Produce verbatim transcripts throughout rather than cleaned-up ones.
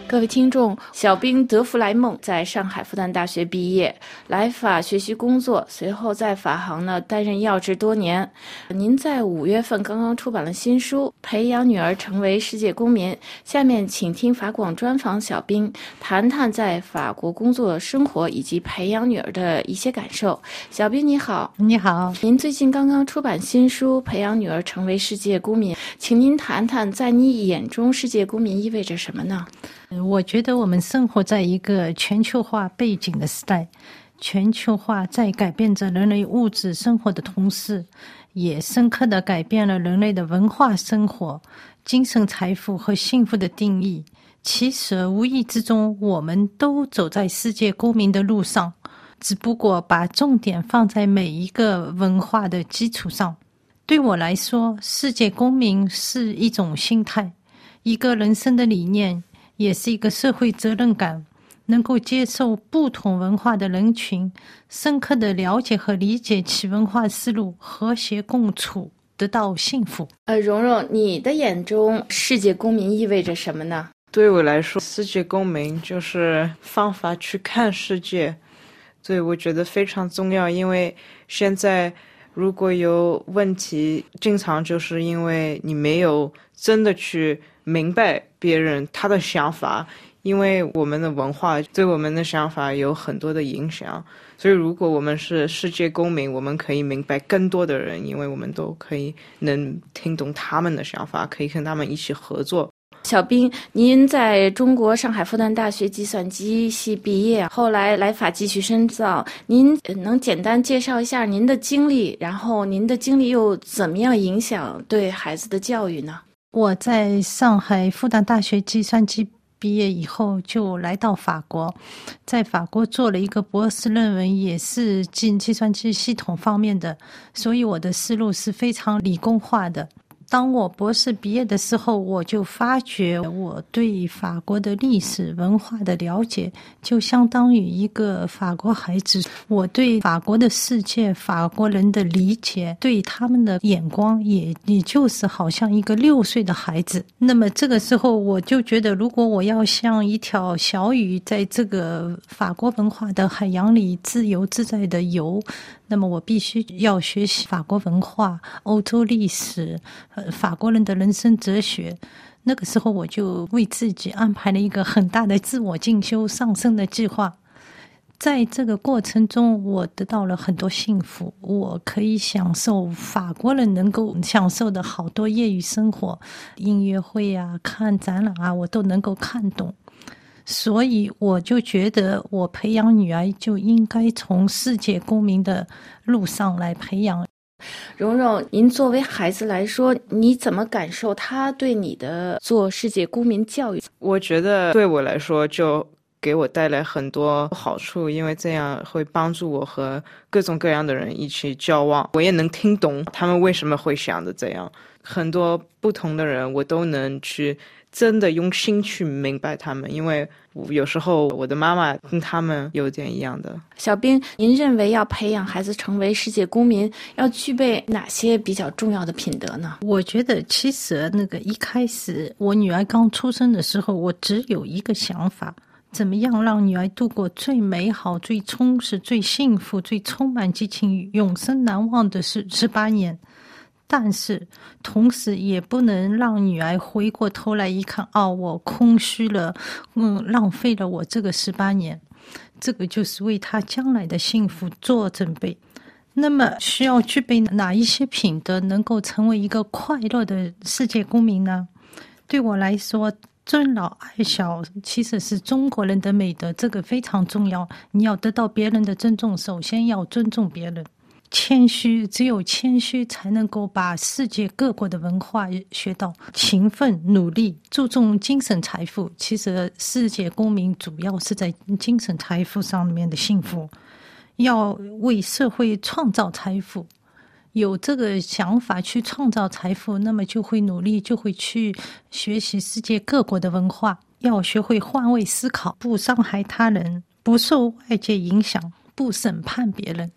各位听众，小兵德弗莱梦在上海复旦大学毕业，来法学习工作，随后在法行呢担任要职多年。您在五月份刚刚出版了新书《培养女儿成为世界公民》，下面请听法广专访小兵，谈谈在法国工作生活以及培养女儿的一些感受。小兵你好。 你好。 您最近刚刚出版新书《培养女儿成为世界公民》，请您谈谈在你眼中世界公民意味着什么呢？ 我觉得我们生活在一个全球化背景的时代，全球化在改变着人类物质生活的同时，也深刻地改变了人类的文化生活、精神财富和幸福的定义。其实无意之中，我们都走在世界公民的路上，只不过把重点放在每一个文化的基础上。对我来说，世界公民是一种心态，一个人生的理念，也是一个社会责任感，能够接受不同文化的人群，深刻地了解和理解其文化思路，和谐共处，得到幸福。 呃，蓉蓉，你的眼中世界公民意味着什么呢？ 对我来说，世界公民就是方法去看世界，对，我觉得非常重要。因为现在如果有问题，经常就是因为你没有真的去明白别人他的想法，因为我们的文化对我们的想法有很多的影响，所以如果我们是世界公民，我们可以明白更多的人，因为我们都可以能听懂他们的想法，可以跟他们一起合作。 小兵，您在中国上海复旦大学计算机系毕业，后来来法继续深造，您能简单介绍一下您的经历，然后您的经历又怎么样影响对孩子的教育呢？ 我在上海复旦大学计算机毕业以后就来到法国，在法国做了一个博士论文，也是进计算机系统方面的，所以我的思路是非常理工化的。当我博士毕业的时候，我就发觉我对法国的历史文化的了解就相当于一个法国孩子，我对法国的世界、法国人的理解，对他们的眼光也也就是好像一个六岁的孩子。那么这个时候我就觉得，如果我要像一条小鱼在这个法国文化的海洋里自由自在的游，那么我必须要学习法国文化、欧洲历史、呃、法国人的人生哲学。那个时候我就为自己安排了一个很大的自我进修上升的计划。在这个过程中，我得到了很多幸福，我可以享受法国人能够享受的好多业余生活，音乐会啊、看展览啊，我都能够看懂。所以我就觉得我培养女儿就应该从世界公民的路上来培养。 蓉蓉，您作为孩子来说，你怎么感受他对你的做世界公民教育？ 我觉得对我来说就给我带来很多好处，因为这样会帮助我和各种各样的人一起交往，我也能听懂他们为什么会想的这样。很多不同的人我都能去真的用心去明白他们，因为有时候我的妈妈跟他们有点一样的。 小兵，您认为要培养孩子成为世界公民，要具备哪些比较重要的品德呢？ 我觉得其实那个一开始我女儿刚出生的时候，我只有一个想法，怎么样让女儿度过最美好、最充实、最幸福、最充满激情、永生难忘的十十八年。但是同时也不能让女儿回过头来一看，哦，我空虚了，嗯，浪费了我这个十八年。这个就是为她将来的幸福做准备。那么需要具备哪一些品德能够成为一个快乐的世界公民呢？对我来说，尊老爱小其实是中国人的美德，这个非常重要。你要得到别人的尊重，首先要尊重别人。谦虚，只有谦虚才能够把世界各国的文化学到。勤奋努力，注重精神财富，其实世界公民主要是在精神财富上面的幸福。要为社会创造财富，有这个想法去创造财富，那么就会努力，就会去学习世界各国的文化。要学会换位思考，不伤害他人，不受外界影响，不审判别人。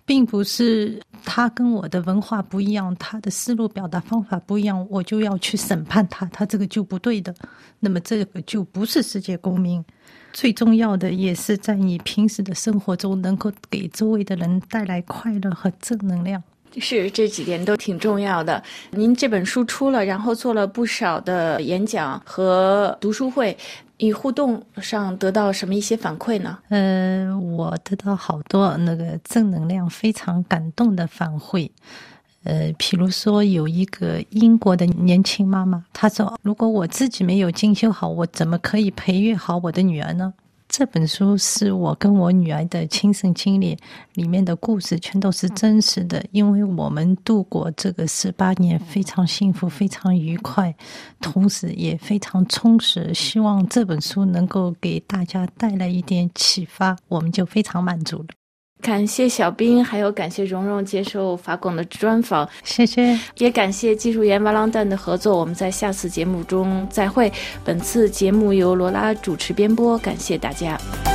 并不是他跟我的文化不一样，他的思路表达方法不一样，我就要去审判他，他这个就不对的，那么这个就不是世界公民。最重要的也是在你平时的生活中能够给周围的人带来快乐和正能量。 是，这几点都挺重要的。您这本书出了，然后做了不少的演讲和读书会，以互动上得到什么一些反馈呢？ 呃，我得到好多那个正能量非常感动的反馈。呃，譬如说有一个英国的年轻妈妈，她说如果我自己没有进修好，我怎么可以培育好我的女儿呢？这本书是我跟我女儿的亲身经历，里面的故事全都是真实的，因为我们度过这个十八年非常幸福非常愉快，同时也非常充实，希望这本书能够给大家带来一点启发，我们就非常满足了。 感谢小冰，还有感谢蓉蓉接受法广的专访， 谢谢， 也感谢技术员瓦朗蛋的合作。我们在下次节目中再会。本次节目由罗拉主持编播，感谢大家。